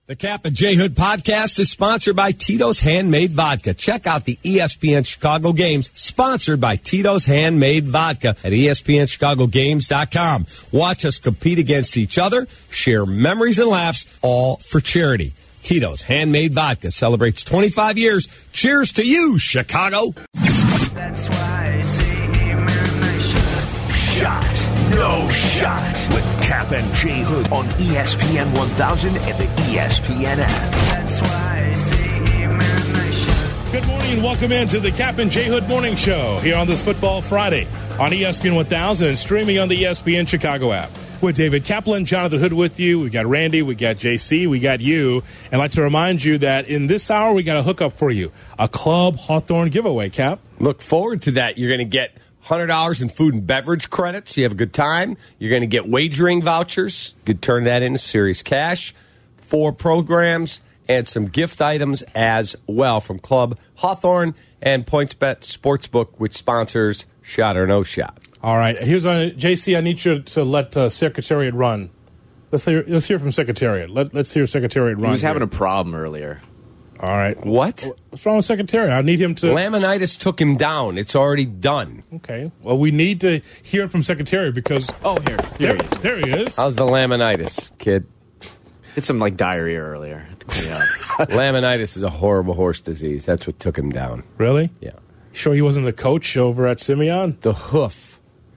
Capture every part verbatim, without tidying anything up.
The Cap and J Hood podcast is sponsored by Tito's Handmade Vodka. Check out the E S P N Chicago games sponsored by Tito's Handmade Vodka at E S P N Chicago Games dot com. Watch us compete against each other, share memories and laughs, all for charity. Tito's Handmade Vodka celebrates twenty-five years. Cheers to you, Chicago. That's why I say amen, I shot. Shot, no shot. With Cap and J Hood on E S P N one thousand and the E S P N app. That's why I say amen, I shot. Good morning and welcome into the Cap and J Hood Morning Show here on this Football Friday on E S P N one thousand and streaming on the E S P N Chicago app. With David Kaplan, Jonathan Hood with you. We got Randy, we got J C, we got you. And I'd like to remind you that in this hour, we got a hookup for you. A Club Hawthorne giveaway, Cap. Look forward to that. You're going to get one hundred dollars in food and beverage credits. You have a good time. You're going to get wagering vouchers. You could turn that into serious cash. Four programs and some gift items as well from Club Hawthorne and PointsBet Sportsbook, which sponsors Shot or No Shot. All right. Here's one. J C, I need you to let uh, Secretariat run. Let's hear, let's hear from Secretariat. Let, let's hear Secretariat run. He was having here. a problem earlier. All right. What? What's wrong with Secretariat? I need him to... Laminitis took him down. It's already done. Okay. Well, we need to hear from Secretariat because... Oh, here. Here he is. There he is. How's the laminitis, kid? It's some, like, diarrhea earlier. Yeah. Laminitis is a horrible horse disease. That's what took him down. Really? Yeah. Sure he wasn't the coach over at Simeon? The hoof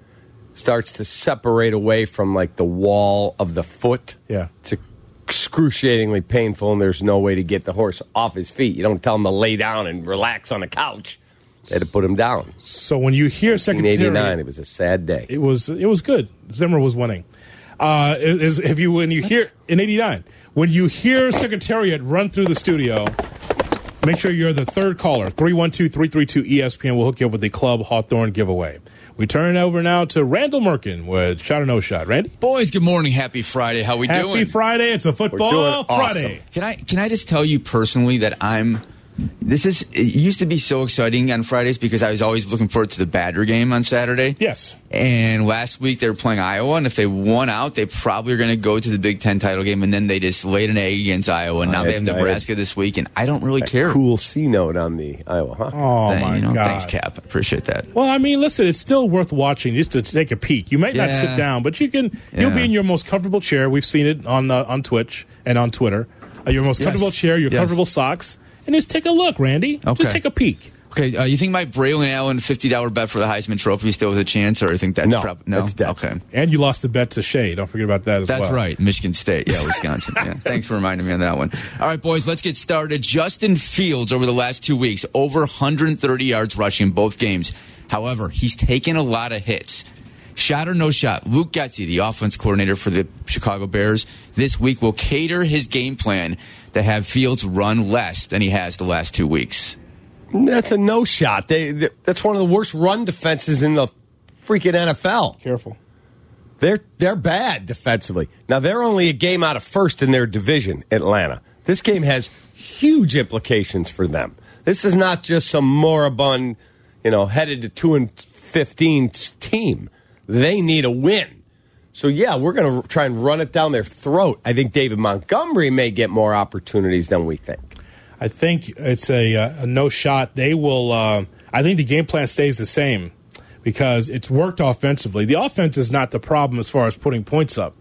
starts to separate away from, like, the wall of the foot. Yeah. It's excruciatingly painful, and there's no way to get the horse off his feet. You don't tell him to lay down and relax on the couch. They had to put him down. So when you hear Secretariat... In eighty-nine, it was a sad day. It was it was good. Zimmer was winning. Uh, is, if you when you hear... In eighty-nine. When you hear Secretariat run through the studio... Make sure you're the third caller, three one two, three three two, E S P N. We'll hook you up with the Club Hawthorne giveaway. We turn it over now to Randall Merkin with Shot or No Shot. Randy? Boys, good morning. Happy Friday. How we Happy doing? Happy Friday. It's a Football Friday. Awesome. Can I can I just tell you personally that I'm this is it used to be so exciting on Fridays because I was always looking forward to the Badger game on Saturday. Yes. And last week they were playing Iowa, and if they won out, they probably are going to go to the Big Ten title game, and then they just laid an egg against Iowa, and now I they have had, Nebraska this week, and I don't really a care. Cool C note on the Iowa, huh? Oh, Thank, my you know, God. Thanks, Cap. I appreciate that. Well, I mean, listen, it's still worth watching just to take a peek. You might not Yeah. sit down, but you can. You'll Yeah. be in your most comfortable chair. We've seen it on uh, on Twitch and on Twitter. Uh, your most Yes. comfortable chair, your Yes. comfortable socks, and just take a look, Randy. Okay. Just take a peek. Okay, uh, you think my Braylon Allen fifty dollars bet for the Heisman Trophy still has a chance, or I think that's No, probably no? that's dead. Okay. And you lost the bet to Shea. Don't forget about that as That's well. right. Michigan State. Yeah, Wisconsin. Yeah. Thanks for reminding me on that one. All right, boys, let's get started. Justin Fields over the last two weeks, over one hundred thirty yards rushing in both games. However, he's taken a lot of hits. Shot or no shot, Luke Getsy, the offense coordinator for the Chicago Bears, this week will cater his game plan to have Fields run less than he has the last two weeks. That's a no shot. They, they that's one of the worst run defenses in the freaking N F L. Careful. They're they're bad defensively. Now they're only a game out of first in their division, Atlanta. This game has huge implications for them. This is not just some moribund, you know, headed to two and fifteen team. They need a win. So yeah, we're going to try and run it down their throat. I think David Montgomery may get more opportunities than we think. I think it's a, uh, a no shot. They will. Uh, I think the game plan stays the same because it's worked offensively. The offense is not the problem as far as putting points up.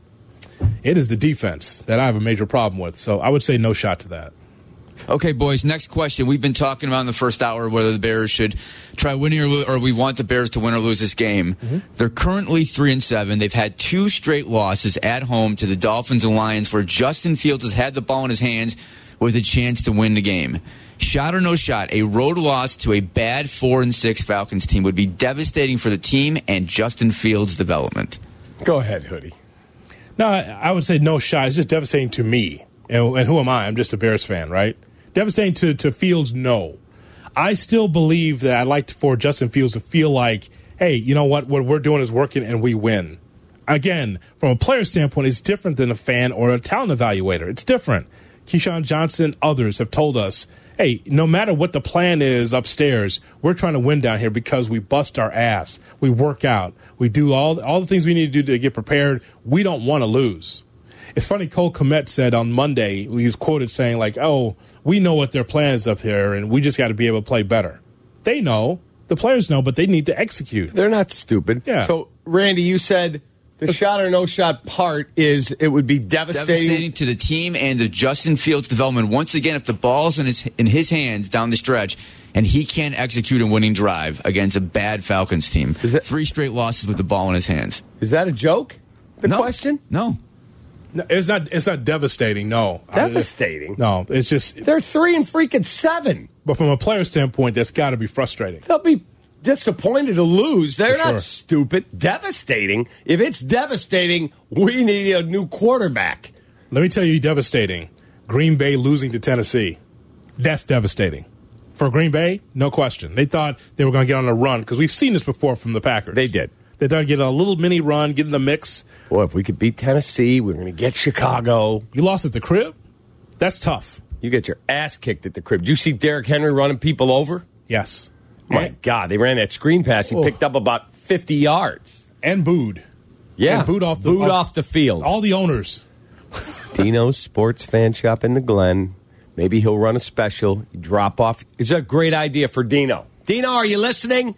It is the defense that I have a major problem with. So I would say no shot to that. Okay, boys, next question. We've been talking about in the first hour whether the Bears should try winning or, lo- or we want the Bears to win or lose this game. Mm-hmm. They're currently three and seven. They've had two straight losses at home to the Dolphins and Lions where Justin Fields has had the ball in his hands with a chance to win the game. Shot or no shot, a road loss to a bad four and six Falcons team would be devastating for the team and Justin Fields' development. Go ahead, Hoodie. No, I, I would say no shot. It's just devastating to me. And, and who am I? I'm just a Bears fan, right? Devastating to, to Fields, no. I still believe that I'd like for Justin Fields to feel like, hey, you know what? What we're doing is working and we win. Again, from a player standpoint, it's different than a fan or a talent evaluator. It's different. Keyshawn Johnson, others have told us, hey, no matter what the plan is upstairs, we're trying to win down here because we bust our ass. We work out. We do all, all the things we need to do to get prepared. We don't want to lose. It's funny, Cole Kmet said on Monday, he was quoted saying, like, oh, we know what their plans up here, and we just got to be able to play better. They know. The players know, but they need to execute. They're not stupid. Yeah. So, Randy, you said the shot or no shot part is it would be devastating. Devastating to the team and to Justin Fields' development. Once again, if the ball's in his in his hands down the stretch and he can't execute a winning drive against a bad Falcons team, Is that- three straight losses with the ball in his hands. Is that a joke? The no. question? No. No, it's not. It's not devastating. No, Devastating? I, no, it's just. They're three and freaking seven. But from a player standpoint, that's got to be frustrating. They'll be disappointed to lose. They're For not sure. stupid. Devastating. If it's devastating, we need a new quarterback. Let me tell you, devastating. Green Bay losing to Tennessee. That's devastating. For Green Bay, no question. They thought they were going to get on a run because we've seen this before from the Packers. They did. They thought to get a little mini run, get in the mix. Well, if we could beat Tennessee, we're going to get Chicago. You lost at the crib? That's tough. You get your ass kicked at the crib. Did you see Derrick Henry running people over? Yes. My And, God, they ran that screen pass. He Oh. picked up about fifty yards. and booed. Yeah, And booed off the- booed off- off the field. All the owners. Dino's Sports Fan Shop in the Glen. Maybe he'll run a special. Drop off. It's a great idea for Dino. Dino, are you listening?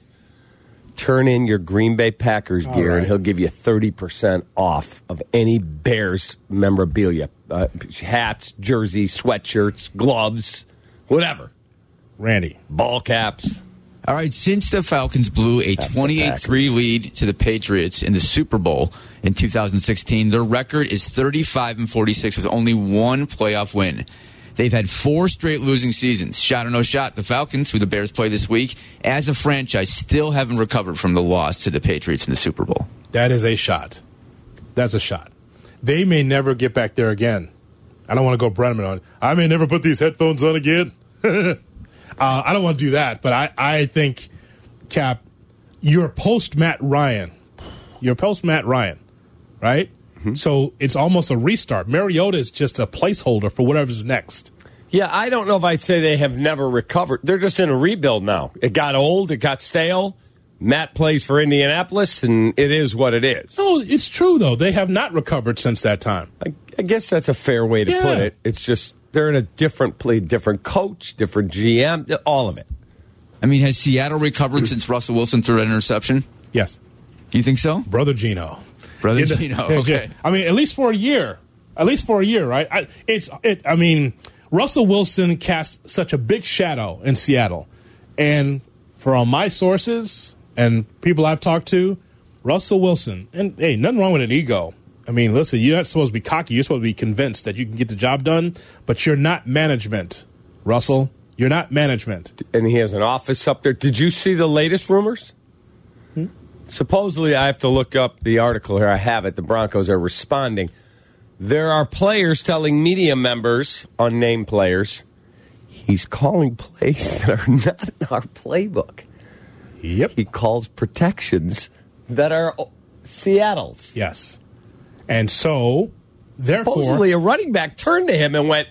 Turn in your Green Bay Packers gear, right. and he'll give you thirty percent off of any Bears memorabilia. Uh, hats, jerseys, sweatshirts, gloves, whatever. Randy. Ball caps. All right, since the Falcons blew a twenty-eight three lead to the Patriots in the Super Bowl in two thousand sixteen, their record is thirty-five and forty-six with only one playoff win. They've had four straight losing seasons. Shot or no shot, the Falcons, who the Bears play this week, as a franchise, still haven't recovered from the loss to the Patriots in the Super Bowl. That is a shot. That's a shot. They may never get back there again. I don't want to go Brenneman on. I may never put these headphones on again. uh, I don't want to do that, but I, I think, Cap, you're post Matt Ryan. You're post Matt Ryan, right? Mm-hmm. So it's almost a restart. Mariota is just a placeholder for whatever's next. Yeah, I don't know if I'd say they have never recovered. They're just in a rebuild now. It got old. It got stale. Matt plays for Indianapolis, and it is what it is. No, it's true, though. They have not recovered since that time. I, I guess that's a fair way to Yeah. put it. It's just they're in a different play, different coach, different G M, all of it. I mean, has Seattle recovered since Russell Wilson threw an interception? Yes. Do you think so? Brother Gino. Brother You know, Gino, okay. I mean, at least for a year. At least for a year, right? I, it's. It, I mean, Russell Wilson cast such a big shadow in Seattle. And from my sources and people I've talked to, Russell Wilson, and hey, nothing wrong with an ego. I mean, listen, you're not supposed to be cocky. You're supposed to be convinced that you can get the job done, but you're not management, Russell. You're not management. And he has an office up there. Did you see the latest rumors? Hmm? Supposedly, I have to look up the article here. I have it. The Broncos are responding. There are players telling media members, unnamed players, he's calling plays that are not in our playbook. Yep. He calls protections that are Seattle's. Yes. And so, therefore, Supposedly, a running back turned to him and went,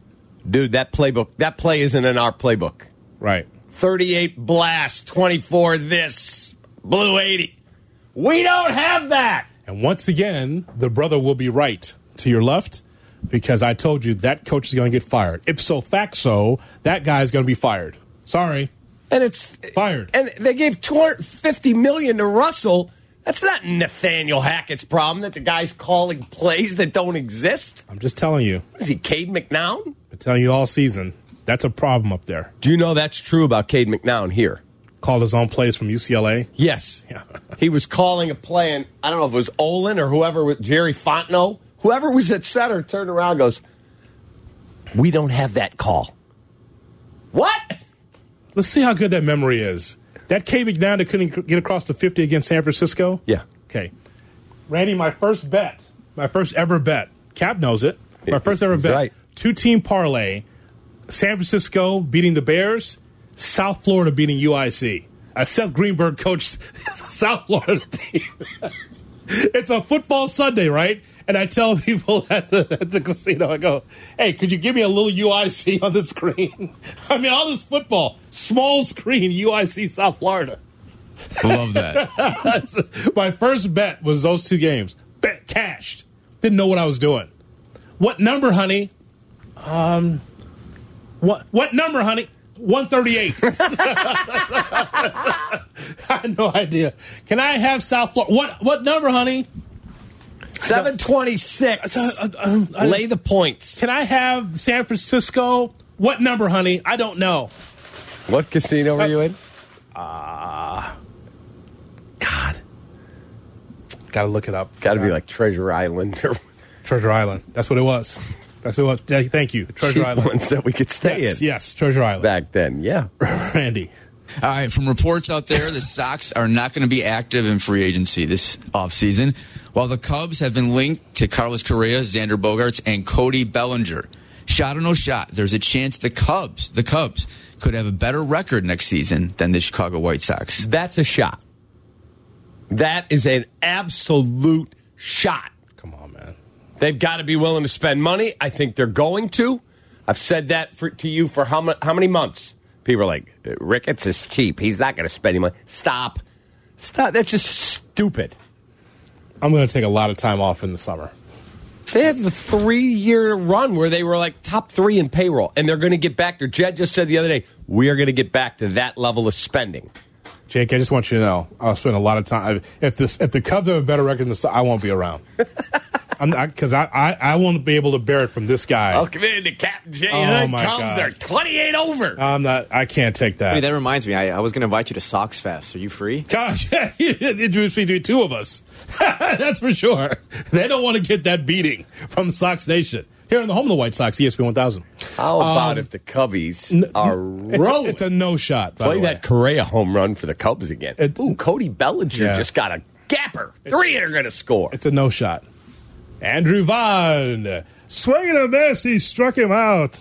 dude, that playbook, that play isn't in our playbook. right. thirty-eight blast, twenty-four this, blue eighty. We don't have that. And once again, the brother will be right to your left because I told you that coach is going to get fired. Ipso facto, that guy is going to be fired. Sorry. And it's Fired. And they gave two hundred fifty million dollars to Russell. That's not Nathaniel Hackett's problem that the guy's calling plays that don't exist. I'm just telling you. Is he Cade McNown? I'm telling you all season. That's a problem up there. Do you know that's true about Cade McNown here? Called his own plays from U C L A. Yes. He was calling a play, and I don't know if it was Olin or whoever, was Jerry Fontenot, whoever was at center, turned around and goes, we don't have that call. What? Let's see how good that memory is. That K. McNown that couldn't get across the fifty against San Francisco? Yeah. Okay. Randy, my first bet, my first ever bet, Cap knows it. My first ever He's bet, right. two-team parlay, San Francisco beating the Bears, South Florida beating U I C. Uh, Seth Greenberg coached South Florida team. It's a football Sunday, right? And I tell people at the, at the casino, I go, hey, could you give me a little U I C on the screen? I mean, all this football, small screen, U I C South Florida. Love that. My first bet was those two games. Bet cashed. Didn't know what I was doing. What number, honey? Um, what what number, honey? one thirty-eight. I have no idea. Can I have South Florida? What what number, honey? seven twenty-six. Uh, uh, uh, Lay the points. Can I have San Francisco? What number, honey? I don't know. What casino were you in? Uh, God. Got to look it up. Got to be like Treasure Island or Treasure Island. That's what it was. That's what it was. Yeah, thank you. Treasure cheap Island. ones that we could stay Yes, in yes, Treasure Island. back then. Yeah. Randy. All right, from reports out there, the Sox are not going to be active in free agency this offseason, while the Cubs have been linked to Carlos Correa, Xander Bogaerts, and Cody Bellinger. Shot or no shot, there's a chance the Cubs, the Cubs, could have a better record next season than the Chicago White Sox. That's a shot. That is an absolute shot. Come on, man. They've got to be willing to spend money. I think they're going to. I've said that for, to you for how, how many months? People are like, Ricketts is cheap. He's not going to spend any money. Stop. Stop. That's just stupid. I'm going to take a lot of time off in the summer. They had the three-year run where they were like top three in payroll, and they're going to get back there. Jed just said the other day, we are going to get back to that level of spending. Jake, I just want you to know, I'll spend a lot of time. If this, if the Cubs have a better record than the Sox, I won't be around. Because I, I, I won't be able to bear it from this guy. Oh, come in, the Captain J. Oh, Hood my comes. God. They're twenty-eight over. I'm not. I can't take that. Hey, that reminds me, I, I was going to invite you to Sox Fest. Are you free? Gosh, introduce me to two of us. That's for sure. They don't want to get that beating from Sox Nation. Here in the home of the White Sox, E S P N one thousand. How about Um, if the Cubbies are It's a, rolling? it's a no shot. By Play the way. that Correa home run for the Cubs again. It- Ooh, Cody Bellinger Yeah. just got a gapper. Three are going to score. It's a no shot. Andrew Vaughn. Swing and a miss. He struck him out.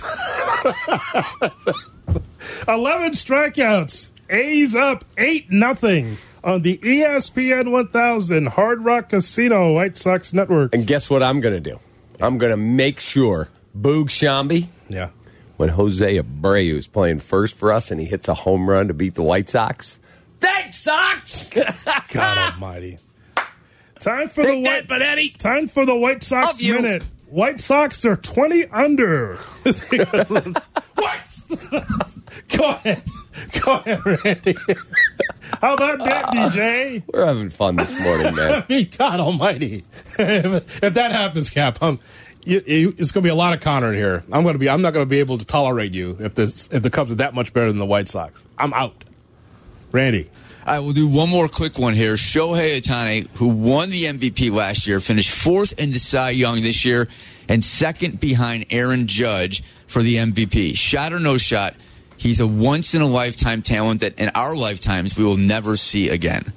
eleven strikeouts. A's up eight nothing on the E S P N one thousand Hard Rock Casino White Sox Network. And guess what I'm going to do? I'm going to make sure Boog Shambi, Yeah. when Jose Abreu is playing first for us and he hits a home run to beat the White Sox. Thanks, Sox! God almighty. Time for Take the that, White Benetti. Time for the White Sox Love you. minute. White Sox are twenty under. What? Go ahead. Go ahead, Randy. How about that, D J? We're having fun this morning, man. I mean, God almighty. if that happens, Cap, I'm, you, you, it's going to be a lot of Connor in here. I'm going to be. I'm not going to be able to tolerate you if this if the Cubs are that much better than the White Sox. I'm out. Randy. All right, we'll do one more quick one here. Shohei Ohtani, who won the M V P last year, finished fourth in the Cy Young this year and second behind Aaron Judge for the M V P. Shot or no shot, he's a once-in-a-lifetime talent that in our lifetimes we will never see again.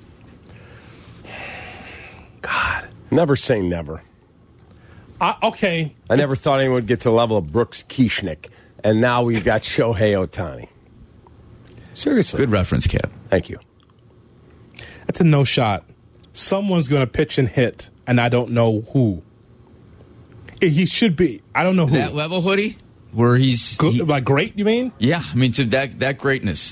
God. Never say never. Uh, okay. I never thought anyone would get to the level of Brooks Kieschnick, and now we've got Shohei Ohtani. Seriously. Good reference, Cap. Thank you. That's a no shot. Someone's going to pitch and hit, and I don't know who. He should be. I don't know who. That level, Hoodie, where he's Good, he- like great, you mean? yeah, I mean to that that greatness.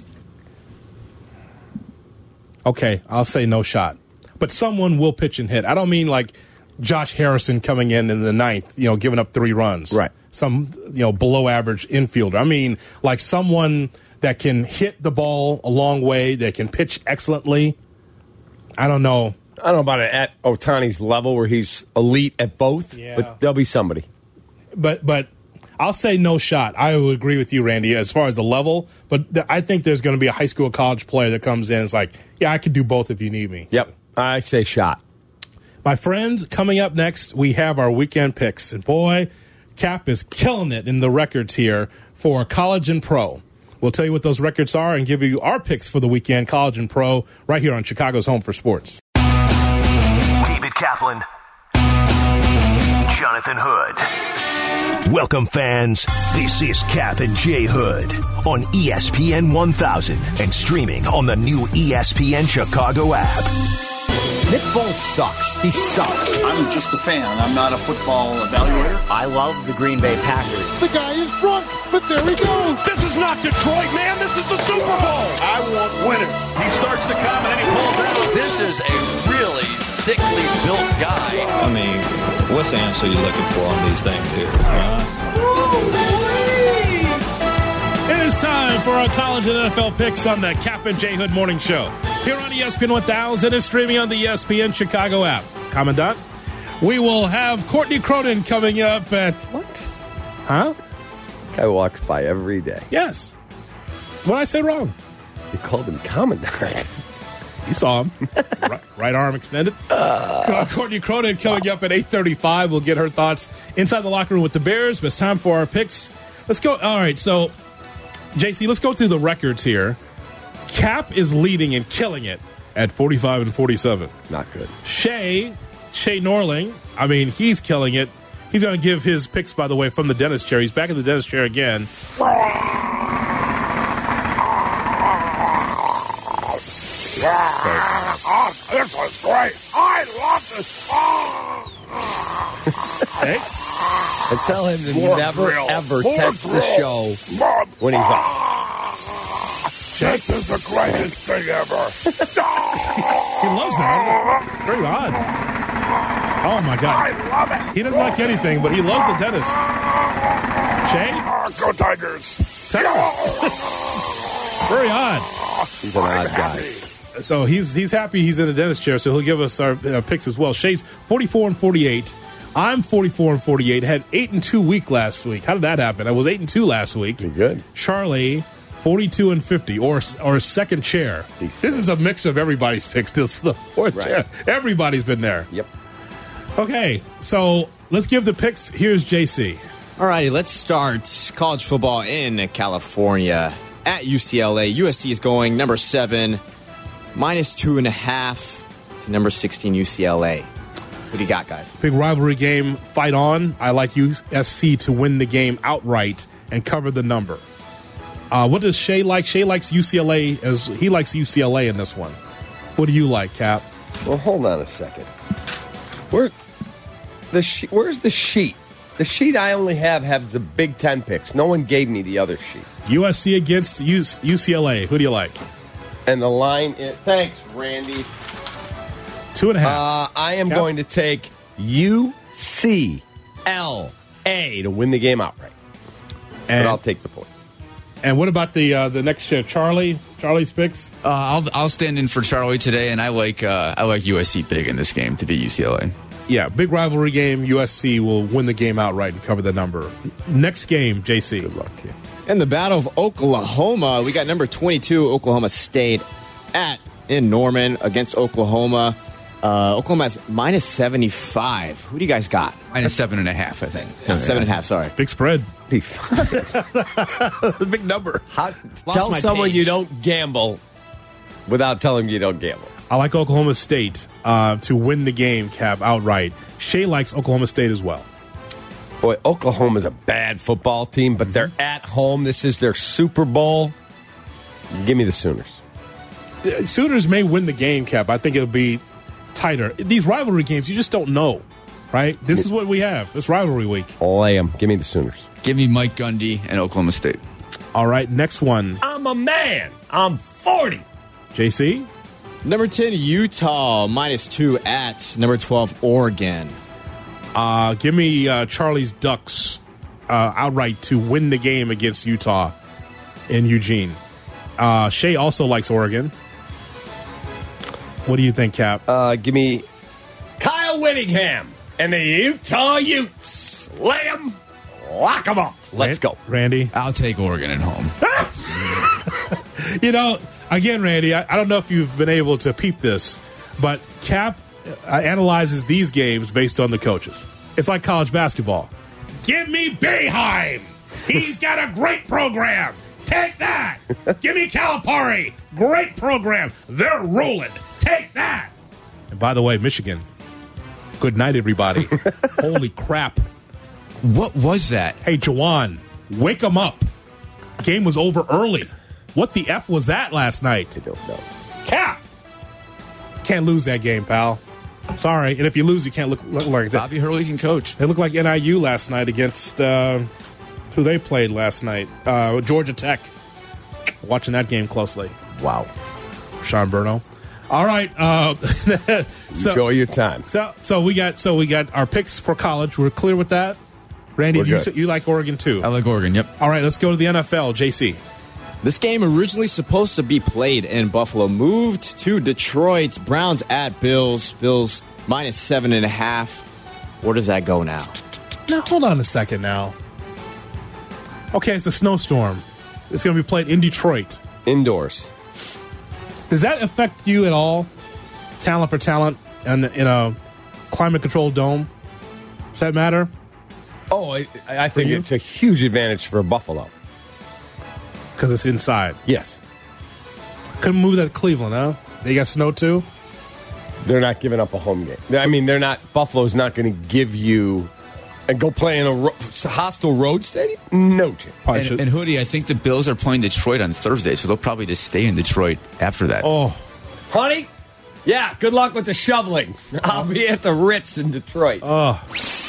Okay, I'll say no shot. But someone will pitch and hit. I don't mean like Josh Harrison coming in in the ninth, you know, giving up three runs. Right. Some, you know, below average infielder. I mean, like someone that can hit the ball a long way, that can pitch excellently. I don't know. I don't know about it at Ohtani's level where he's elite at both, Yeah. but there'll be somebody. But but I'll say no shot. I would agree with you, Randy, as far as the level. But th- I think there's going to be a high school college player that comes in and is like, yeah, I could do both if you need me. Yep. I say shot. My friends, coming up next, we have our weekend picks. And boy, Cap is killing it in the records here for college and pro. We'll tell you what those records are and give you our picks for the weekend, college and pro, right here on Chicago's Home for Sports. David Kaplan, Jonathan Hood. Welcome, fans. This is Cap and J Hood on E S P N one thousand and streaming on the new E S P N Chicago app. Nick Foles sucks. He sucks. I'm just a fan. I'm not a football evaluator. I love the Green Bay Packers. The guy is drunk, but there he goes. This is not Detroit, man. This is the Super Bowl. I want winners. He starts to come and then he pulls out. This is a really thickly built guy. I mean, what's the answer you're looking for on these things here? Uh, It is time for our college and N F L picks on the Cap and J Hood Morning Show. Here on E S P N one thousand and streaming on the E S P N Chicago app. Commandant, we will have Courtney Cronin coming up at... What? Huh? Guy walks by every day. Yes. What did I say wrong? You called him Commandant. You saw him. right, right arm extended. Uh, Courtney Cronin coming up at eight thirty-five. We'll get her thoughts inside the locker room with the Bears. But it's time for our picks. Let's go. All right, so, J C, let's go through the records here. Cap is leading and killing it at forty-five and forty-seven. Not good. Shay, Shay Norling, I mean, he's killing it. He's going to give his picks, by the way, from the dentist chair. He's back in the dentist chair again. This is great. I love this. Hey? And tell him to More never, grill. ever More text the grill. show More- when he's off. This is the greatest thing ever. He loves that. Very odd. Oh, my God. I love it. He doesn't like anything, but he loves the dentist. Shay? Ah, go Tigers. Very odd. He's an odd guy. So he's he's happy he's in the dentist chair, so he'll give us our uh, picks as well. Shay's forty-four and forty-eight. I'm forty-four and forty-eight. Had eight and two week last week. How did that happen? I was eight and two last week. Pretty good. Charlie, forty-two and fifty, or or second chair. These This is a mix of everybody's picks. This is the fourth Right. chair. Everybody's been there. Yep. Okay, so let's give the picks. Here's J C. All righty, let's start college football in California at U C L A. U S C is going number seven, minus two and a half to number sixteen U C L A. What do you got, guys? Big rivalry game, fight on. I like U S C to win the game outright and cover the number. Uh, what does Shay like? Shay likes U C L A as he likes U C L A in this one. What do you like, Cap? Well, hold on a second. Where the she- where's the sheet? The sheet I only have has the Big Ten picks. No one gave me the other sheet. U S C against U C L A. Who do you like? And the line is, thanks, Randy. Two and a half. Uh, I am Cap? going to take U C L A to win the game outright. and, But I'll take the point. and what about the uh, the next chair, Charlie? Charlie's picks. Uh, I'll I'll stand in for Charlie today, and I like uh, I like U S C big in this game to beat U C L A. Yeah, big rivalry game. U S C will win the game outright and cover the number. Next game, J C. Good luck to you. In the Battle of Oklahoma, we got number twenty-two, Oklahoma State, at in Norman against Oklahoma. Uh, Oklahoma's minus seventy-five. Who do you guys got? Minus seven and a half, I think. No, seven and a half, sorry. Big spread. Big number. How, tell my someone page. you don't gamble without telling them you don't gamble. I like Oklahoma State uh, to win the game, Cap, outright. Shay likes Oklahoma State as well. Boy, Oklahoma's a bad football team, but they're at home. This is their Super Bowl. Give me the Sooners. The Sooners may win the game, Cap. I think it'll be tighter. These rivalry games, you just don't know, right? This is what we have. It's rivalry week. Lay 'em. Give me the Sooners. Give me Mike Gundy and Oklahoma State. All right, next one. I'm a man. I'm forty. J C? Number ten, Utah, minus two at number twelve, Oregon. Uh, give me uh, Charlie's Ducks uh, outright to win the game against Utah in Eugene. Uh, Shay also likes Oregon. What do you think, Cap? Uh, give me Kyle Whittingham and the Utah Utes. Lay 'em. Lock 'em up. Let's go. Randy? I'll take Oregon at home. You know, again, Randy, I, I don't know if you've been able to peep this, but Cap uh, analyzes these games based on the coaches. It's like college basketball. Give me Boeheim. He's got a great program. Take that. Give me Calipari. Great program. They're rolling. Take that. And by the way, Michigan, good night, everybody. Holy crap. What was that? Hey, Jawan, wake them up. Game was over early. What the F was that last night? I don't know. Cap. Can't lose that game, pal. Sorry. And if you lose, you can't look, look like that. Bobby Hurley can coach. They looked like N I U last night against uh, who they played last night. Uh, Georgia Tech. Watching that game closely. Wow. Sean Burno. All right. Uh, so, Enjoy your time. So, so we got so we got our picks for college. We're clear with that. Randy, We're you, good. you like Oregon too? I like Oregon. Yep. All right, let's go to the N F L. J C. This game originally supposed to be played in Buffalo, moved to Detroit. Browns at Bills. Bills minus seven and a half. Where does that go now? Now, hold on a second now. Okay, it's a snowstorm. It's going to be played in Detroit. Indoors. Does that affect you at all? Talent for talent and in a climate-controlled dome? Does that matter? Oh, I, I think you? it's a huge advantage for Buffalo. Because it's inside. Yes. Couldn't move that to Cleveland, huh? They got snow too? They're not giving up a home game. I mean, they're not. Buffalo's not going to give you and go play in a ro- hostile road stadium. No chance. And, and Hoodie, I think the Bills are playing Detroit on Thursday, so they'll probably just stay in Detroit after that. Oh, honey. Yeah. Good luck with the shoveling. I'll be at the Ritz in Detroit. Oh.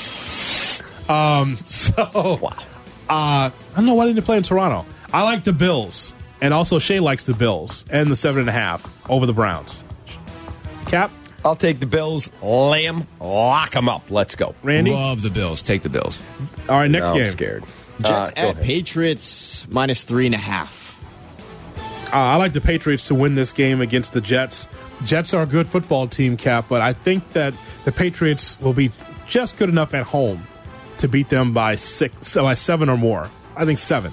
Um. So. Wow. Uh, I don't know why didn't they play in Toronto. I like the Bills, and also Shay likes the Bills and the seven and a half over the Browns. Cap. I'll take the Bills. Lay 'em. Lock 'em up. Let's go. Randy. Love the Bills. Take the Bills. All right, next No, game. I'm scared. Jets Uh, go at ahead. Patriots minus three and a half. Uh, I like the Patriots to win this game against the Jets. Jets are a good football team, Cap, but I think that the Patriots will be just good enough at home to beat them by six, so by seven or more. I think seven.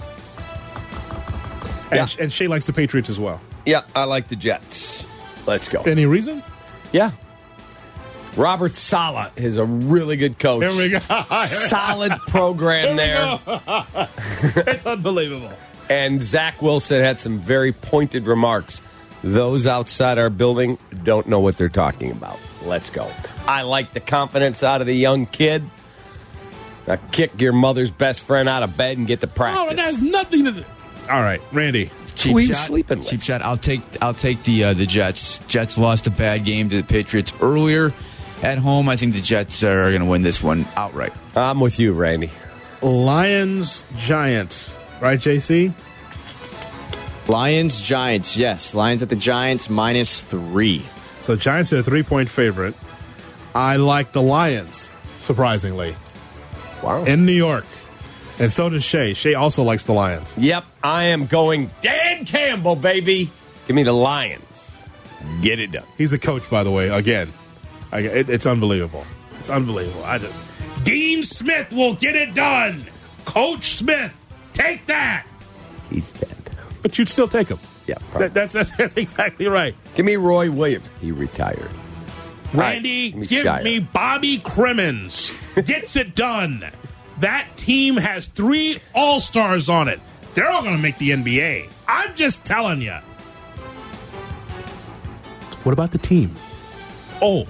And, Yeah. and Shay likes the Patriots as well. Yeah, I like the Jets. Let's go. Any reason? Yeah. Robert Saleh is a really good coach. Here we go. Solid program there. It's unbelievable. And Zach Wilson had some very pointed remarks. Those outside our building don't know what they're talking about. Let's go. I like the confidence out of the young kid. Now kick your mother's best friend out of bed and get to practice. Oh, it has nothing to do. All right, Randy. Cheap Who are you shot. sleeping with? Cheap shot. I'll take. I'll take the uh, the Jets. Jets lost a bad game to the Patriots earlier at home. I think the Jets are going to win this one outright. I'm with you, Randy. Lions, Giants. Right, J C? Lions, Giants. Yes, Lions at the Giants minus three. So Giants are a three-point favorite. I like the Lions, surprisingly, Wow. in New York. And so does Shay. Shay also likes the Lions. Yep, I am going Dan Campbell, baby. Give me the Lions. Get it done. He's a coach, by the way, again. I, it, it's unbelievable. It's unbelievable. I just, Dean Smith will get it done. Coach Smith, take that. He's dead. But you'd still take him. Yeah, probably. That, that's, that's, that's exactly right. Give me Roy Williams. He retired. Randy, All right, give Shire. me Bobby Crimmins. Gets it done. That team has three All-Stars on it. They're all going to make the N B A. I'm just telling you. What about the team? Oh.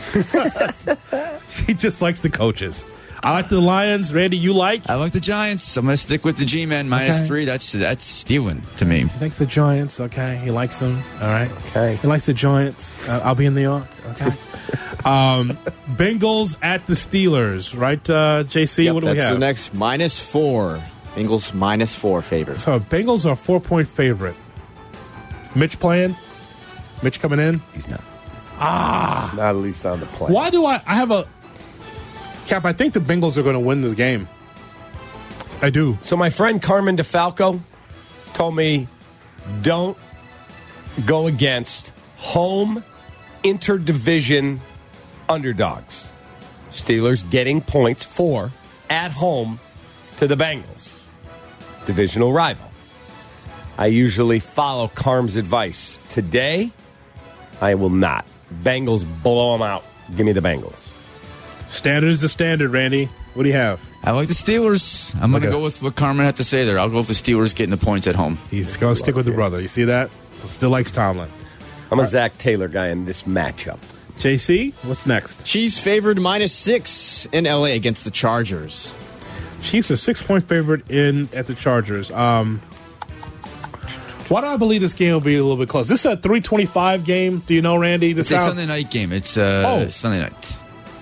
He just likes the coaches. I like the Lions. Randy, you like? I like the Giants. I'm going to stick with the G-men minus Okay. three. That's that's stealing to me. He likes the Giants. Okay. He likes them. All right. Okay. He likes the Giants. Uh, I'll be in New York. Okay. um, Bengals at the Steelers. Right, uh, J C? Yep, what do that's we have? the next minus four. Bengals minus four favorite. So Bengals are a four-point favorite. Mitch playing? Mitch coming in? He's not. Ah. He's not at least on the plane. Why do I... I have a... Cap, I think the Bengals are going to win this game. I do. So my friend Carmen DeFalco told me, don't go against home interdivision underdogs. Steelers getting points for at home to the Bengals, divisional rival. I usually follow Carm's advice. Today, I will not. Bengals blow them out. Give me the Bengals. Standard is the standard, Randy. What do you have? I like the Steelers. I'm going to Okay. go with what Carmen had to say there. I'll go with the Steelers getting the points at home. He's going to stick with the brother. You see that? Still likes Tomlin. I'm a Zach Taylor guy in this matchup. J C, what's next? Chiefs favored minus six in L A against the Chargers. Chiefs are six-point favorite in at the Chargers. Um, why do I believe this game will be a little bit close? This is a three twenty-five game. Do you know, Randy? This It's a sound- Sunday night game. It's uh, Oh. Sunday night.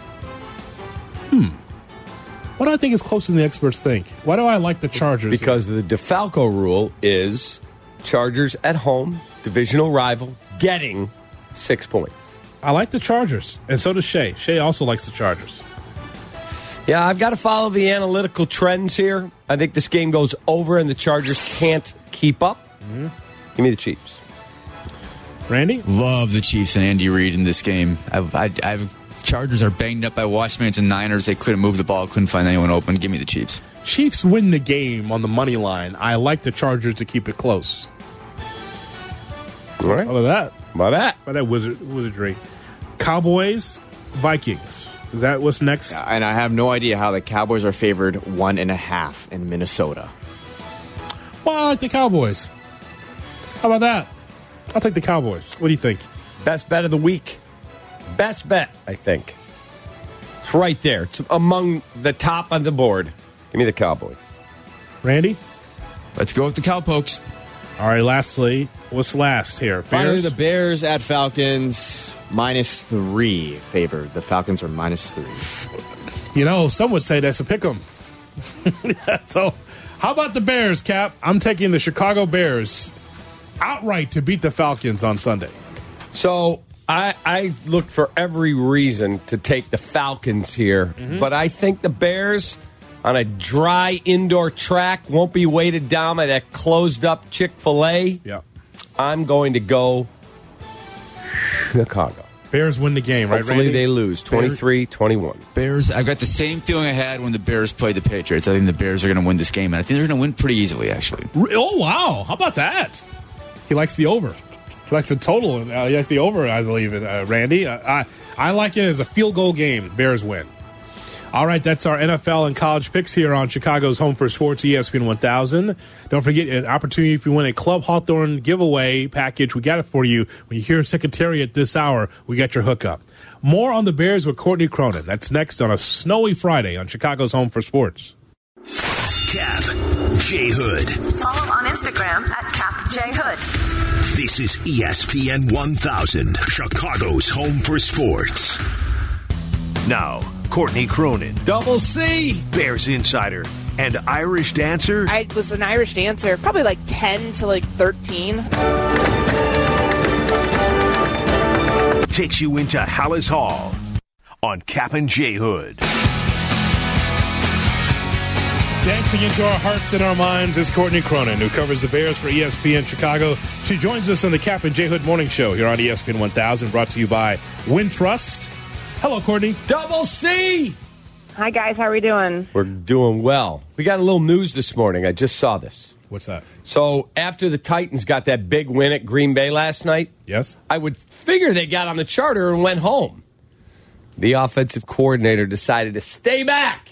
What do I think is closer than the experts think? Why do I like the Chargers? Because the DeFalco rule is Chargers at home, divisional rival, getting six points. I like the Chargers, and so does Shay. Shay also likes the Chargers. Yeah, I've got to follow the analytical trends here. I think this game goes over, and the Chargers can't keep up. Mm-hmm. Give me the Chiefs. Randy? Love the Chiefs and Andy Reid in this game. I've, I, I've Chargers are banged up by Washington and Niners. They couldn't move the ball, couldn't find anyone open. Give me the Chiefs. Chiefs win the game on the money line. I like the Chargers to keep it close. All right. How about that? How about that? How about that wizard, wizardry? Cowboys, Vikings. Is that what's next? Yeah, and I have no idea how the Cowboys are favored one and a half in Minnesota. Well, I like the Cowboys. How about that? I'll take the Cowboys. What do you think? Best bet of the week. Best bet, I think. It's right there. It's among the top on the board. Give me the Cowboys. Randy? Let's go with the Cowpokes. All right, lastly, what's last here? Finally, Bears? the Bears at Falcons, minus three favored. The Falcons are minus three. You know, some would say that's a pick 'em. So, how about the Bears, Cap? I'm taking the Chicago Bears outright to beat the Falcons on Sunday. So I, I looked for every reason to take the Falcons here, mm-hmm. but I think the Bears on a dry indoor track won't be weighted down by that closed-up Chick-fil-A. Yeah. I'm going to go Chicago. Bears win the game, right, Hopefully Randy? they lose twenty-three twenty-one. Bears, I've got the same feeling I had when the Bears played the Patriots. I think the Bears are going to win this game, and I think they're going to win pretty easily, actually. Oh, wow. How about that? He likes the over. He likes the total. And uh, he likes the over, I believe, uh, Randy. Uh, I, I like it as a field goal game. Bears win. All right, that's our N F L and college picks here on Chicago's Home for Sports, E S P N one thousand. Don't forget an opportunity if you win a Club Hawthorne giveaway package. We got it for you. When you hear Secretariat this hour, we got your hookup. More on the Bears with Courtney Cronin. That's next on a snowy Friday on Chicago's Home for Sports. Cap, J Hood. Follow on Instagram at Cap J Hood. This is E S P N one thousand, Chicago's Home for Sports. Now, Courtney Cronin, Double C, Bears insider, and Irish dancer. I was an Irish dancer, probably like ten to like thirteen. Takes you into Hallis Hall on Cap and J Hood. Dancing into our hearts and our minds is Courtney Cronin, who covers the Bears for E S P N Chicago. She joins us on the Cap and J Hood Morning Show here on E S P N one thousand, brought to you by Wintrust. Hello, Courtney. Double C. Hi, guys. How are we doing? We're doing well. We got a little news this morning. I just saw this. What's that? So after the Titans got that big win at Green Bay last night, yes, I would figure they got on the charter and went home. The offensive coordinator decided to stay back.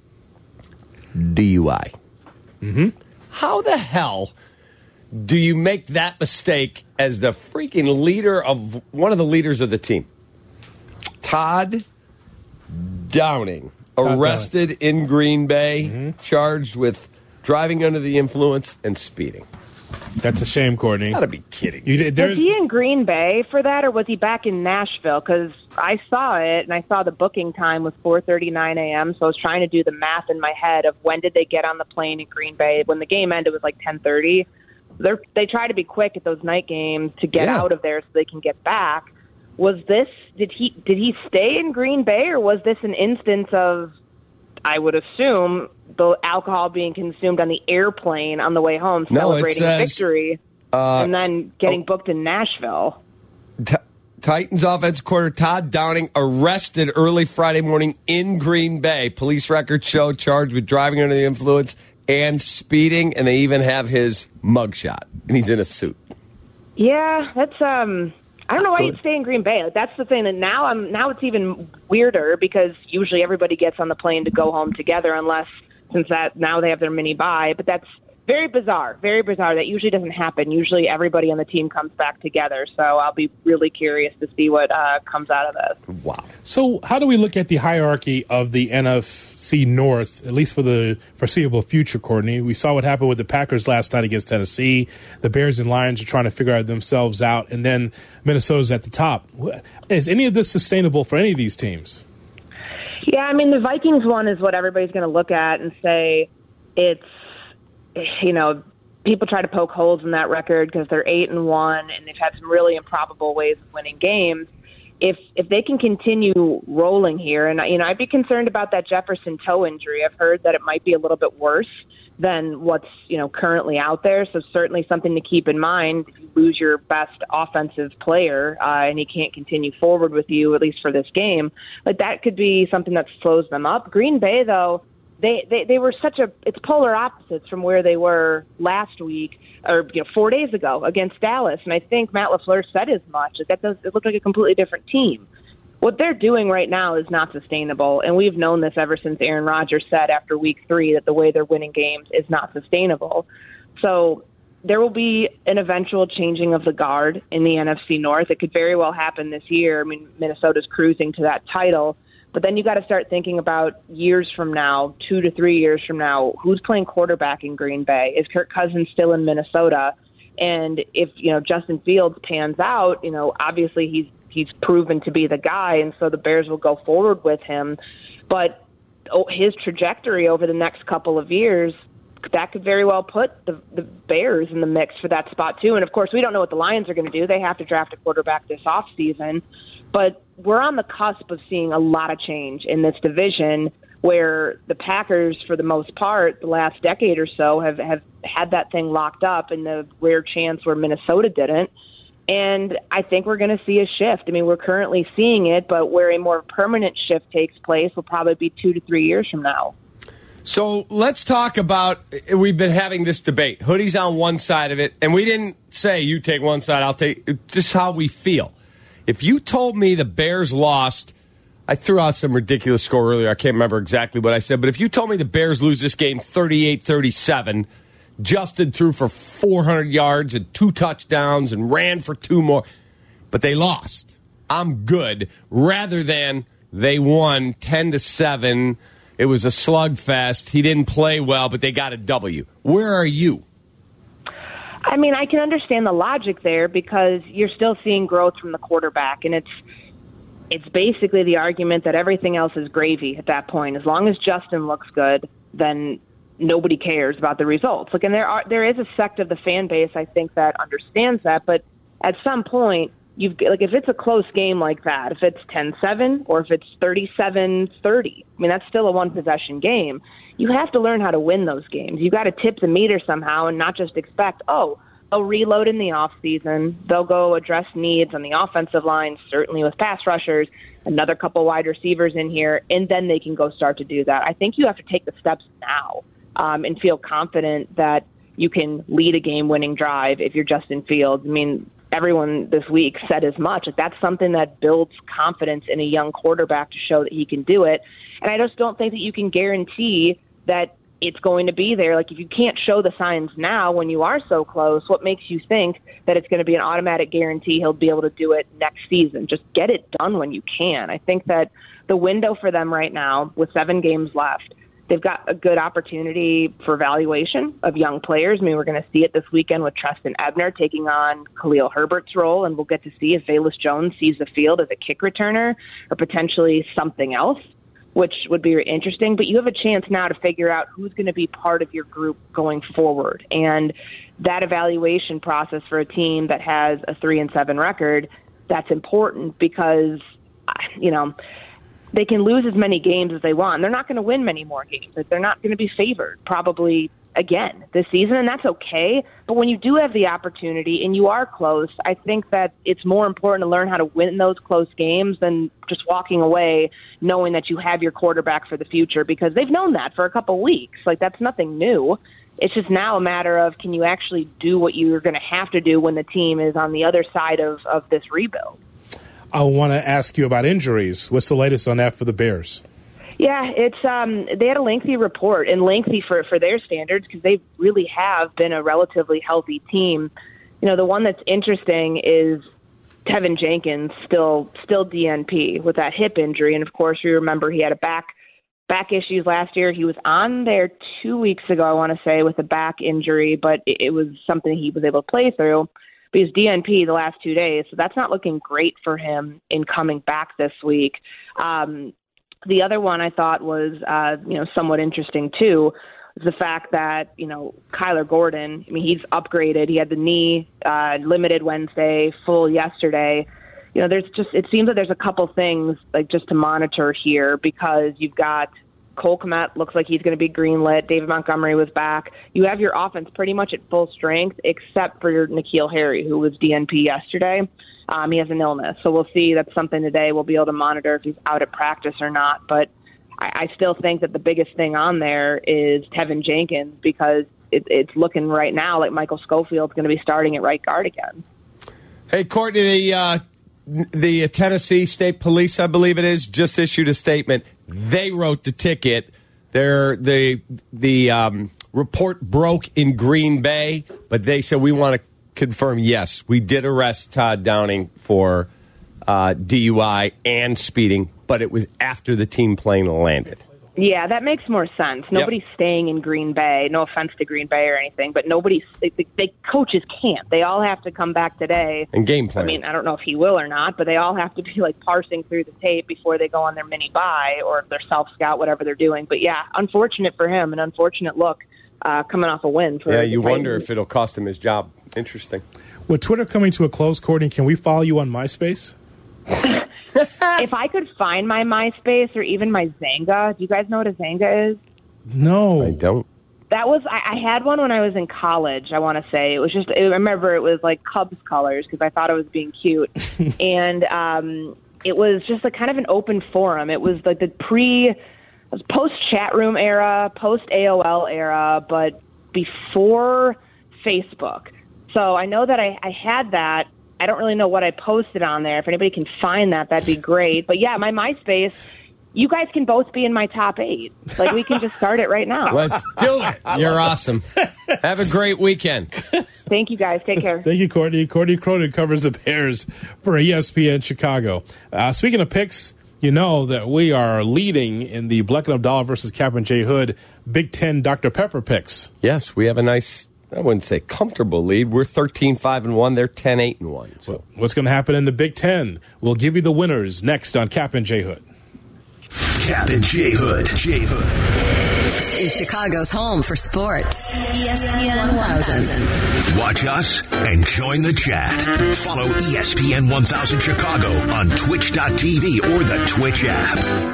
D U I. Mm-hmm. How the hell do you make that mistake as the freaking leader of one of the leaders of the team? Todd Downing, Todd arrested Downing. in Green Bay, Mm-hmm. charged with driving under the influence and speeding. That's a shame, Courtney. You gotta be kidding. You, Was there's, he in Green Bay for that, or was he back in Nashville? Because I saw it, and I saw the booking time was four thirty-nine a.m., so I was trying to do the math in my head of when did they get on the plane in Green Bay. When the game ended, it was like ten thirty. They're, they try to be quick at those night games to get Yeah. out of there so they can get back. Was this, did he did he stay in Green Bay, or was this an instance of, I would assume, the alcohol being consumed on the airplane on the way home, No, it celebrating says, victory, uh, and then getting oh. booked in Nashville? T- Titans offensive coordinator Todd Downing arrested early Friday morning in Green Bay. Police records show charged with driving under the influence and speeding, and they even have his mugshot, and he's in a suit. Yeah, that's um. I don't know why you'd stay in Green Bay. Like, that's the thing. And now I'm now it's even weirder because usually everybody gets on the plane to go home together, unless since that now they have their mini bye. But that's very bizarre. Very bizarre. That usually doesn't happen. Usually everybody on the team comes back together. So I'll be really curious to see what uh, comes out of this. Wow. So how do we look at the hierarchy of the N F C North, at least for the foreseeable future, Courtney? We saw what happened with the Packers last night against Tennessee. The Bears and Lions are trying to figure out themselves out, and then Minnesota's at the top. Is any of this sustainable for any of these teams? Yeah, I mean, the Vikings one is what everybody's going to look at and say it's, you know, people try to poke holes in that record because they're eight and one, and they've had some really improbable ways of winning games. If if they can continue rolling here, and you know, I'd be concerned about that Jefferson toe injury. I've heard that it might be a little bit worse than what's you know currently out there. So certainly something to keep in mind. If you lose your best offensive player uh, and he can't continue forward with you, at least for this game, like that could be something that slows them up. Green Bay, though, they they, they were such a it's polar opposites from where they were last week or you know four days ago against Dallas, and I think Matt LaFleur said as much. Like that does it looked like a completely different team. What they're doing right now is not sustainable, and we've known this ever since Aaron Rodgers said after week three that the way they're winning games is not sustainable. So there will be an eventual changing of the guard in the N F C North. It could very well happen this year. I mean, Minnesota's cruising to that title, but then you got to start thinking about years from now, two to three years from now, who's playing quarterback in Green Bay? Is Kirk Cousins still in Minnesota? And if, you know, Justin Fields pans out, you know, obviously he's he's proven to be the guy, and so the Bears will go forward with him. But his trajectory over the next couple of years, that could very well put the, the Bears in the mix for that spot too. And, of course, we don't know what the Lions are going to do. They have to draft a quarterback this offseason. But we're on the cusp of seeing a lot of change in this division where the Packers, for the most part, the last decade or so, have, have had that thing locked up in the rare chance where Minnesota didn't. And I think we're going to see a shift. I mean, we're currently seeing it, but where a more permanent shift takes place will probably be two to three years from now. So let's talk about, we've been having this debate. Hoodie's on one side of it, and we didn't say you take one side, I'll take, just how we feel. If you told me the Bears lost, I threw out some ridiculous score earlier. I can't remember exactly what I said, but if you told me the Bears lose this game thirty-eight thirty-seven, Justin threw for four hundred yards and two touchdowns and ran for two more, but they lost. I'm good. Rather than they won ten to seven, it was a slugfest. He didn't play well, but they got a W. Where are you? I mean, I can understand the logic there because you're still seeing growth from the quarterback, and it's it's basically the argument that everything else is gravy at that point. As long as Justin looks good, then nobody cares about the results. Like, and there are there is a sect of the fan base, I think, that understands that. But at some point, you've like if it's a close game like that, if it's ten seven or if it's thirty-seven thirty, I mean, that's still a one-possession game. You have to learn how to win those games. You got to tip the meter somehow and not just expect, oh, they'll reload in the off season. They'll go address needs on the offensive line, certainly with pass rushers, another couple wide receivers in here, and then they can go start to do that. I think you have to take the steps now. Um, and feel confident that you can lead a game-winning drive if you're Justin Fields. I mean, everyone this week said as much. Like, that's something that builds confidence in a young quarterback to show that he can do it. And I just don't think that you can guarantee that it's going to be there. Like, if you can't show the signs now when you are so close, what makes you think that it's going to be an automatic guarantee he'll be able to do it next season? Just get it done when you can. I think that the window for them right now, with seven games left, they've got a good opportunity for evaluation of young players. I mean, we're going to see it this weekend with Treston Ebner taking on Khalil Herbert's role, and we'll get to see if Velus Jones sees the field as a kick returner or potentially something else, which would be interesting. But you have a chance now to figure out who's going to be part of your group going forward. And that evaluation process for a team that has a three and seven record, that's important because, you know, they can lose as many games as they want. They're not going to win many more games. They're not going to be favored probably again this season, and that's okay. But when you do have the opportunity and you are close, I think that it's more important to learn how to win those close games than just walking away knowing that you have your quarterback for the future, because they've known that for a couple weeks. Like, that's nothing new. It's just now a matter of, can you actually do what you're going to have to do when the team is on the other side of, of this rebuild? I want to ask you about injuries. What's the latest on that for the Bears? Yeah, it's um, they had a lengthy report, and lengthy for, for their standards because they really have been a relatively healthy team. You know, the one that's interesting is Tevin Jenkins still still D N P with that hip injury, and of course you remember he had a back back issues last year. He was on there two weeks ago, I want to say, with a back injury, but it, it was something he was able to play through. But he's D N P the last two days, so that's not looking great for him in coming back this week. Um, the other one I thought was, uh, you know, somewhat interesting too. is the fact that, you know, Kyler Gordon, I mean, he's upgraded. He had the knee uh, limited Wednesday, full yesterday. You know, there's just, it seems like there's a couple things like just to monitor here, because you've got Cole Kmet looks like he's going to be greenlit. David Montgomery was back. You have your offense pretty much at full strength, except for your N'Keal Harry, who was D N P yesterday. Um, he has an illness, so we'll see. That's something today we'll be able to monitor if he's out at practice or not. But I, I still think that the biggest thing on there is Tevin Jenkins, because it, it's looking right now like Michael Schofield's going to be starting at right guard again. Hey, Courtney, the uh, the Tennessee State Police, I believe it is, just issued a statement. They wrote the ticket. They're, the the um, report broke in Green Bay, but they said we want to confirm, yes, we did arrest Todd Downing for uh, D U I and speeding, but it was after the team plane landed. Yeah, that makes more sense. Nobody's yep. staying in Green Bay. No offense to Green Bay or anything, but nobody's. They, they coaches can't. They all have to come back today and game plan. I mean, I don't know if he will or not, but they all have to be like parsing through the tape before they go on their mini bye or their self scout, whatever they're doing. But yeah, unfortunate for him, an unfortunate look uh, coming off a win. For yeah, you Titans. wonder if it'll cost him his job. Interesting. With Twitter coming to a close, Courtney, can we follow you on MySpace? If I could find my MySpace or even my Zanga, do you guys know what a Zanga is? No. I don't. That was, I, I had one when I was in college, I want to say. It was just, I remember it was like Cubs colors because I thought it was being cute. and um, it was just a kind of an open forum. It was like the pre, it was post-chat room era, post-A O L era, but before Facebook. So I know that I, I had that. I don't really know what I posted on there. If anybody can find that, that'd be great. But yeah, my MySpace, you guys can both be in my top eight. Like, we can just start it right now. Let's do it. You're awesome. Have a great weekend. Thank you, guys. Take care. Thank you, Courtney. Courtney Cronin covers the Bears for E S P N Chicago. Uh, speaking of picks, you know that we are leading in the Bleck and Abdallah versus Cap and J Hood Big Ten Doctor Pepper picks. Yes, we have a nice, I wouldn't say comfortable lead. We're thirteen five and one. They're ten eight and one. So. Well, what's going to happen in the Big Ten? We'll give you the winners next on Cap and J Hood. Cap and J Hood. J Hood. This is Chicago's home for sports. E S P N one thousand. Watch us and join the chat. Follow E S P N one thousand Chicago on twitch dot t v or the Twitch app.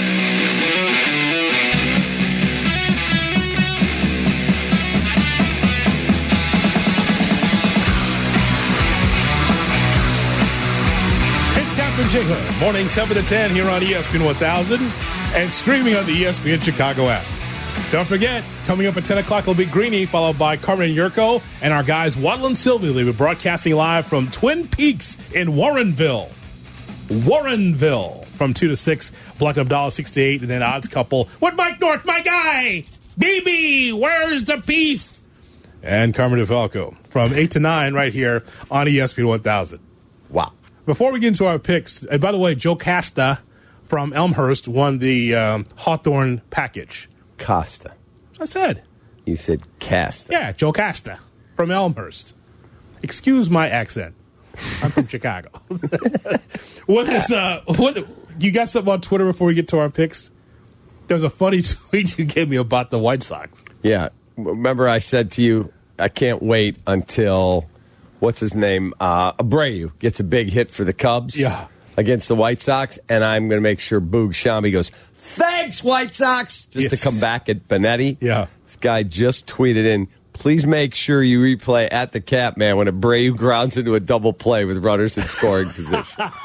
J Hood, morning seven to ten here on E S P N one thousand and streaming on the E S P N Chicago app. Don't forget, coming up at ten o'clock will be Greeny, followed by Carmen and Yurko, and our guys Waddle and Sylvia will be broadcasting live from Twin Peaks in Warrenville. Warrenville from two to six, Bleck and Abdallah six to eight, and then Odds Couple with Mike North, my guy! B B, where's the beef? And Carmen DeFalco from eight to nine right here on E S P N one thousand. Wow. Before we get into our picks, and by the way, Joe Casta from Elmhurst won the um, Hawthorne package. Costa. I said. You said Casta. Yeah, Joe Casta from Elmhurst. Excuse my accent. I'm from Chicago. What is uh? What you got something on Twitter before we get to our picks? There's a funny tweet you gave me about the White Sox. Yeah, remember I said to you, I can't wait until. What's his name? Uh, Abreu gets a big hit for the Cubs yeah. against the White Sox, and I'm going to make sure Boog Shambi goes, thanks, White Sox, just yes. to come back at Benetti. Yeah. This guy just tweeted in, please make sure you replay at the Cap, man, when Abreu grounds into a double play with runners in scoring position.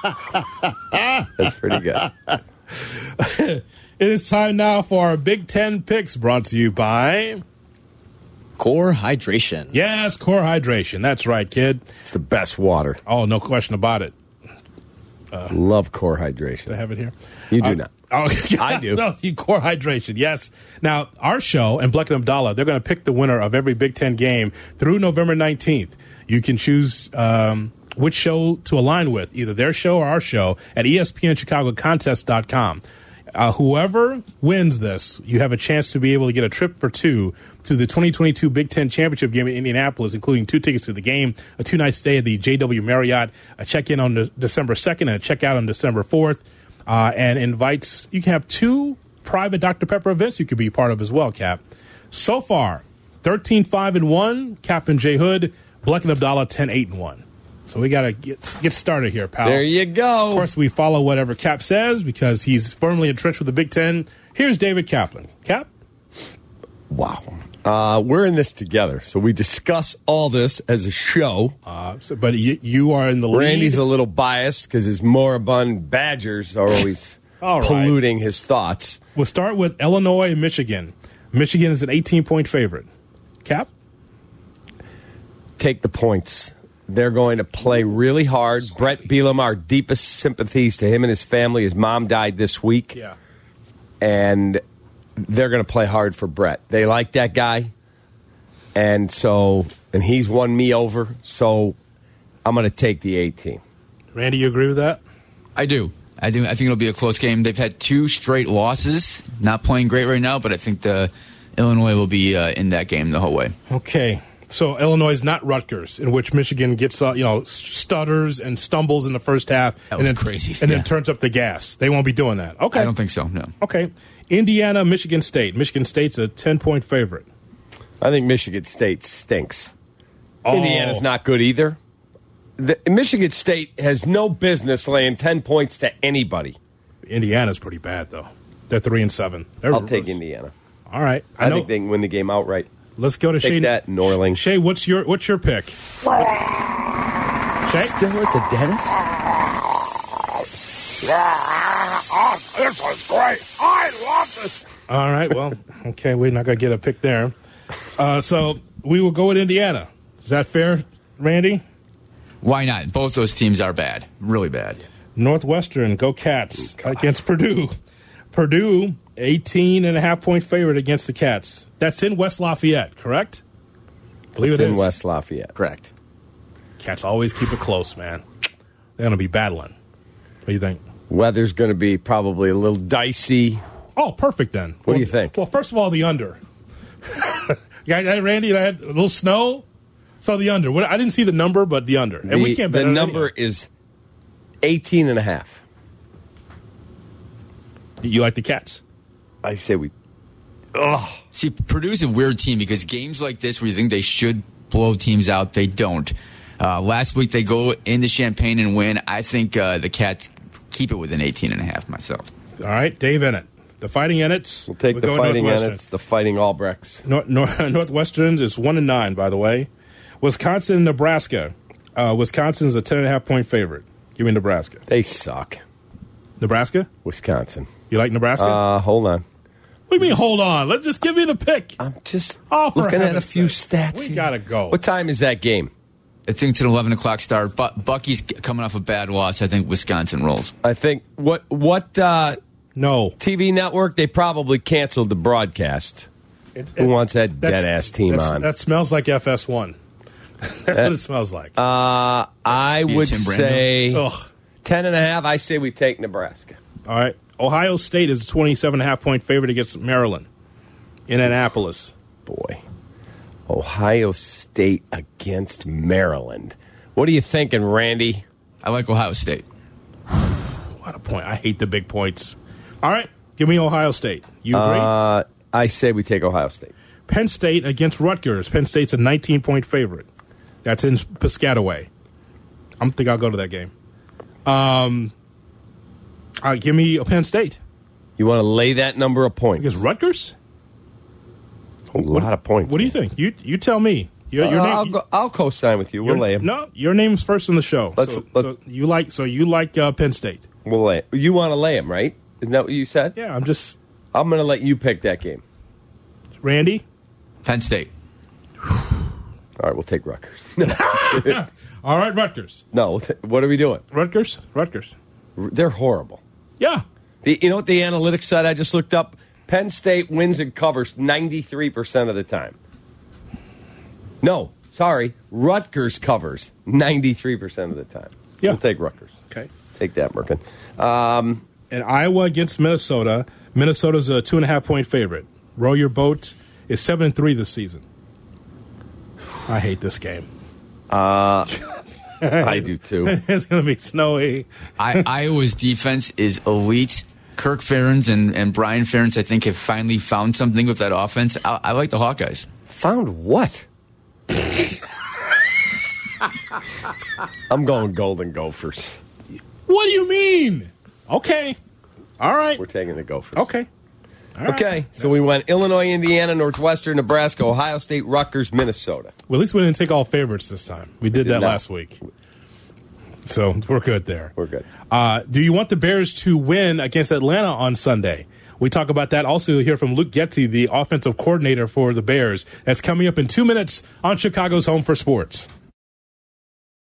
That's pretty good. It is time now for our Big Ten picks, brought to you by... Core Hydration. Yes, Core Hydration. That's right, kid. It's the best water. Oh, no question about it. Uh, Love Core Hydration. Do I have it here? You do uh, not. Oh, I do. No, Core Hydration, yes. Now, our show and Bleck and Abdallah, they're going to pick the winner of every Big Ten game through November nineteenth. You can choose um, which show to align with, either their show or our show, at E S P N Chicago Contest dot com. Uh, whoever wins this, you have a chance to be able to get a trip for two to the twenty twenty-two Big Ten Championship game in Indianapolis, including two tickets to the game, a two-night stay at the J W Marriott, a check-in on de- December second, and a check-out on December fourth, uh, and invites, you can have two private Doctor Pepper events you could be part of as well, Cap. So far, thirteen five and one, Captain J Hood, Bleck and Abdallah ten eight and one. So we got to get get started here, pal. There you go. Of course, we follow whatever Cap says because he's firmly entrenched with the Big Ten. Here's David Kaplan. Cap? Wow. Uh, we're in this together, so we discuss all this as a show. Uh, so, but you, you are in the lead. Randy's a little biased because his moribund Badgers are always all right. polluting his thoughts. We'll start with Illinois and Michigan. Michigan is an eighteen-point favorite. Cap? Take the points. They're going to play really hard. Brett Bielema, our deepest sympathies to him and his family. His mom died this week. Yeah. And they're going to play hard for Brett. They like that guy. And so, and he's won me over. So I'm going to take the eighteen. Randy, you agree with that? I do. I do. I think it'll be a close game. They've had two straight losses. Not playing great right now, but I think the Illinois will be uh, in that game the whole way. Okay. So Illinois is not Rutgers, in which Michigan gets uh, you know stutters and stumbles in the first half, that and was then crazy, and yeah. then turns up the gas. They won't be doing that. Okay, I don't think so. No. Okay, Indiana, Michigan State. Michigan State's a ten-point favorite. I think Michigan State stinks. Oh. Indiana's not good either. The, Michigan State has no business laying ten points to anybody. Indiana's pretty bad though. They're three and seven. They're I'll take Indiana. All right, I, I know. think they can win the game outright. Let's go to Take Shay. that, Norling. Shay, what's your what's your pick? Shay? Still at the dentist? Oh, this is great. I love this. All right, well, okay, we're not going to get a pick there. Uh, so we will go with Indiana. Is that fair, Randy? Why not? Both those teams are bad. Really bad. Northwestern, go Cats against Purdue. Purdue, eighteen and a half point favorite against the Cats. That's in West Lafayette, correct? I believe it's it in is. West Lafayette. Correct. Cats always keep it close, man. They're going to be battling. What do you think? Weather's going to be probably a little dicey. Oh, perfect then. What well, do you think? Well, first of all, the under. yeah, Randy, I had a little snow. So the under. What, I didn't see the number, but the under. And the, we can't bet The on number anything. is eighteen and a half. You like the Cats? I say we... Ugh. See, Purdue's a weird team because games like this where you think they should blow teams out, they don't. Uh, last week they go into Champaign and win. I think uh, the Cats keep it within eighteen and a half myself. All right, Dave Ennett. The Fighting Ennets. We'll take We'll the go Fighting Northwestern. Ennets, the Fighting Albrechts. North, North, Northwestern is one and nine, by the way. Wisconsin, Nebraska. Uh, Wisconsin's a ten and a half point favorite. Give me Nebraska. They suck. Nebraska? Wisconsin. You like Nebraska? Uh, hold on. What do you mean, hold on? Let's just give me the pick. I'm just oh, for looking at a heaven's few sake. stats. We here. got to go. What time is that game? I think it's an eleven o'clock start. But Bucky's coming off a bad loss. I think Wisconsin rolls. I think what what uh, no T V network, they probably canceled the broadcast. It's, Who it's, wants that dead-ass team on? That smells like F S one. That's that, what it smells like. Uh, I Be would Tim say Ugh. ten and a half. I say we take Nebraska. All right. Ohio State is a twenty-seven and a half point favorite against Maryland in Annapolis. Boy. Ohio State against Maryland. What are you thinking, Randy? I like Ohio State. What a point. I hate the big points. All right. Give me Ohio State. You agree? Uh, I say we take Ohio State. Penn State against Rutgers. Penn State's a nineteen point favorite. That's in Piscataway. I think I'll go to that game. Um, uh, give me Penn State. You want to lay that number of points? Against Rutgers? A lot what, of points. What do you think? You you tell me. Your, your uh, name, I'll, go, I'll co-sign with you. We'll lay 'em. No, your name's first in the show. Let's- so, let's- so you like so you like uh, Penn State. We'll lay. You want to lay him, right? Isn't that what you said? Yeah, I'm just I'm going to let you pick that game. Randy. Penn State. All right, we'll take Rutgers. All right, Rutgers. No, we'll ta- what are we doing? Rutgers. Rutgers. They're horrible. Yeah. The, you know what the analytics site I just looked up? Penn State wins and covers ninety-three percent of the time. No, sorry. Rutgers covers ninety-three percent of the time. Yeah. We'll take Rutgers. Okay. Take that, Merkin. Um, And Iowa against Minnesota. Minnesota's a two and a half point favorite. Row your boat is seven and three this season. I hate this game. uh, I do too. It's going to be snowy. I, Iowa's defense is elite. Kirk Ferentz and, and Brian Ferentz, I think, have finally found something with that offense. I, I like the Hawkeyes. Found what? I'm going Golden Gophers. What do you mean? Okay. All right. We're taking the Gophers. Okay. All right. Okay, so we went Illinois, Indiana, Northwestern, Nebraska, Ohio State, Rutgers, Minnesota. Well, at least we didn't take all favorites this time. We did, did that not. last week. So we're good there. We're good. Uh, do you want the Bears to win against Atlanta on Sunday? We talk about that. Also, you'll hear from Luke Getsy, the offensive coordinator for the Bears. That's coming up in two minutes on Chicago's Home for Sports.